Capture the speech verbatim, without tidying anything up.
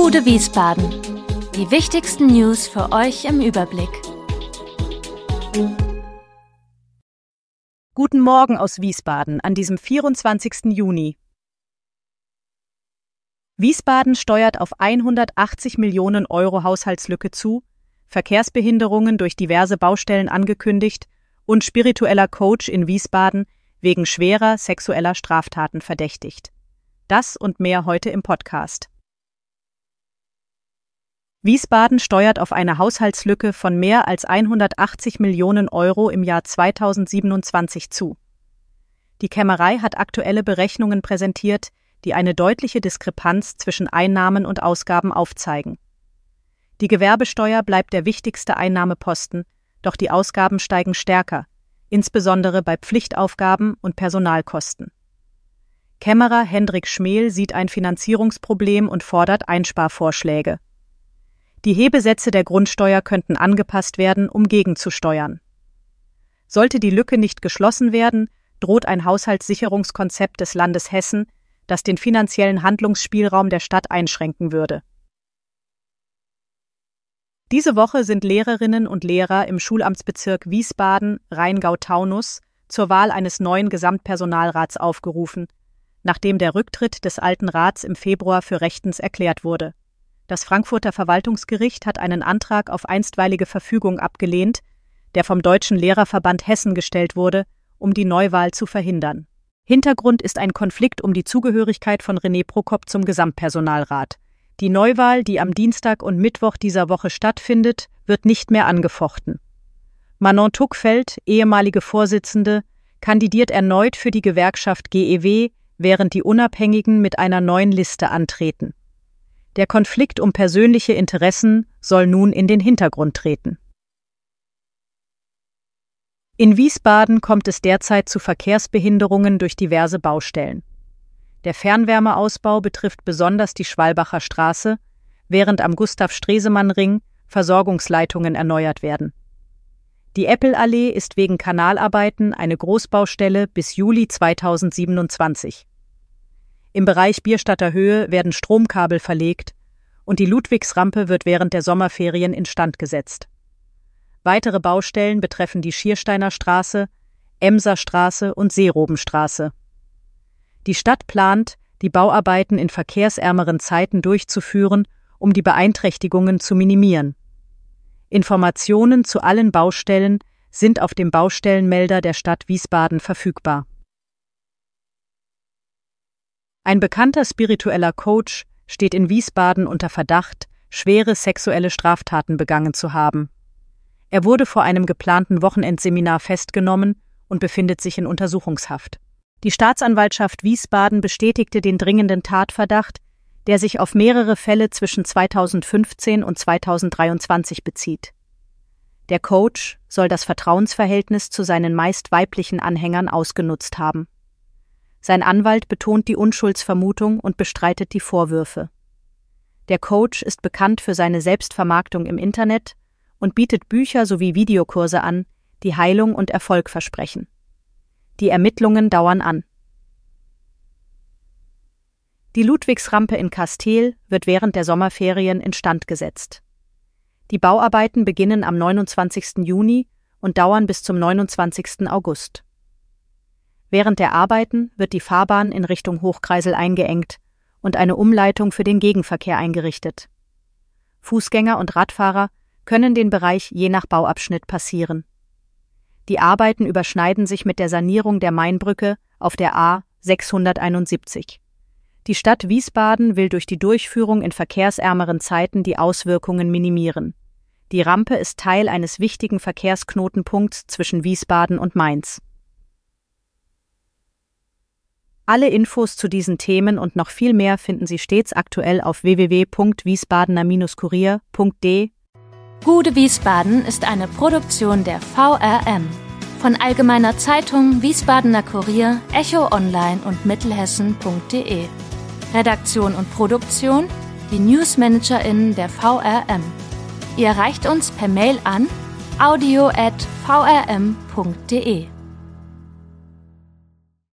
Gude Wiesbaden. Die wichtigsten News für euch im Überblick. Guten Morgen aus Wiesbaden an diesem vierundzwanzigsten Juni. Wiesbaden steuert auf hundertachtzig Millionen Euro Haushaltslücke zu, Verkehrsbehinderungen durch diverse Baustellen angekündigt und spiritueller Coach in Wiesbaden wegen schwerer sexueller Straftaten verdächtigt. Das und mehr heute im Podcast. Wiesbaden steuert auf eine Haushaltslücke von mehr als hundertachtzig Millionen Euro im Jahr zweitausendsiebenundzwanzig zu. Die Kämmerei hat aktuelle Berechnungen präsentiert, die eine deutliche Diskrepanz zwischen Einnahmen und Ausgaben aufzeigen. Die Gewerbesteuer bleibt der wichtigste Einnahmeposten, doch die Ausgaben steigen stärker, insbesondere bei Pflichtaufgaben und Personalkosten. Kämmerer Hendrik Schmel sieht ein Finanzierungsproblem und fordert Einsparvorschläge. Die Hebesätze der Grundsteuer könnten angepasst werden, um gegenzusteuern. Sollte die Lücke nicht geschlossen werden, droht ein Haushaltssicherungskonzept des Landes Hessen, das den finanziellen Handlungsspielraum der Stadt einschränken würde. Diese Woche sind Lehrerinnen und Lehrer im Schulamtsbezirk Wiesbaden-Rheingau-Taunus zur Wahl eines neuen Gesamtpersonalrats aufgerufen, nachdem der Rücktritt des alten Rats im Februar für rechtens erklärt wurde. Das Frankfurter Verwaltungsgericht hat einen Antrag auf einstweilige Verfügung abgelehnt, der vom Deutschen Lehrerverband Hessen gestellt wurde, um die Neuwahl zu verhindern. Hintergrund ist ein Konflikt um die Zugehörigkeit von René Prokop zum Gesamtpersonalrat. Die Neuwahl, die am Dienstag und Mittwoch dieser Woche stattfindet, wird nicht mehr angefochten. Manon Tuckfeld, ehemalige Vorsitzende, kandidiert erneut für die Gewerkschaft G E W, während die Unabhängigen mit einer neuen Liste antreten. Der Konflikt um persönliche Interessen soll nun in den Hintergrund treten. In Wiesbaden kommt es derzeit zu Verkehrsbehinderungen durch diverse Baustellen. Der Fernwärmeausbau betrifft besonders die Schwalbacher Straße, während am Gustav-Stresemann-Ring Versorgungsleitungen erneuert werden. Die Eppelallee ist wegen Kanalarbeiten eine Großbaustelle bis Juli zweitausendsiebenundzwanzig. Im Bereich Bierstadter Höhe werden Stromkabel verlegt und die Ludwigsrampe wird während der Sommerferien instand gesetzt. Weitere Baustellen betreffen die Schiersteiner Straße, Emser Straße und Seerobenstraße. Die Stadt plant, die Bauarbeiten in verkehrsärmeren Zeiten durchzuführen, um die Beeinträchtigungen zu minimieren. Informationen zu allen Baustellen sind auf dem Baustellenmelder der Stadt Wiesbaden verfügbar. Ein bekannter spiritueller Coach steht in Wiesbaden unter Verdacht, schwere sexuelle Straftaten begangen zu haben. Er wurde vor einem geplanten Wochenendseminar festgenommen und befindet sich in Untersuchungshaft. Die Staatsanwaltschaft Wiesbaden bestätigte den dringenden Tatverdacht, der sich auf mehrere Fälle zwischen zweitausendfünfzehn und zweitausenddreiundzwanzig bezieht. Der Coach soll das Vertrauensverhältnis zu seinen meist weiblichen Anhängern ausgenutzt haben. Sein Anwalt betont die Unschuldsvermutung und bestreitet die Vorwürfe. Der Coach ist bekannt für seine Selbstvermarktung im Internet und bietet Bücher sowie Videokurse an, die Heilung und Erfolg versprechen. Die Ermittlungen dauern an. Die Ludwigsrampe in Kastel wird während der Sommerferien instand gesetzt. Die Bauarbeiten beginnen am neunundzwanzigsten Juni und dauern bis zum neunundzwanzigsten August. Während der Arbeiten wird die Fahrbahn in Richtung Hochkreisel eingeengt und eine Umleitung für den Gegenverkehr eingerichtet. Fußgänger und Radfahrer können den Bereich je nach Bauabschnitt passieren. Die Arbeiten überschneiden sich mit der Sanierung der Mainbrücke auf der A sechshunderteinundsiebzig. Die Stadt Wiesbaden will durch die Durchführung in verkehrsärmeren Zeiten die Auswirkungen minimieren. Die Rampe ist Teil eines wichtigen Verkehrsknotenpunkts zwischen Wiesbaden und Mainz. Alle Infos zu diesen Themen und noch viel mehr finden Sie stets aktuell auf w w w punkt wiesbadener kurier punkt d. Gude Wiesbaden ist eine Produktion der V R M von Allgemeiner Zeitung, Wiesbadener Kurier, Echo Online und Mittelhessen punkt de. Redaktion und Produktion, die NewsmanagerInnen der V R M. Ihr erreicht uns per Mail an audio at v r m punkt de.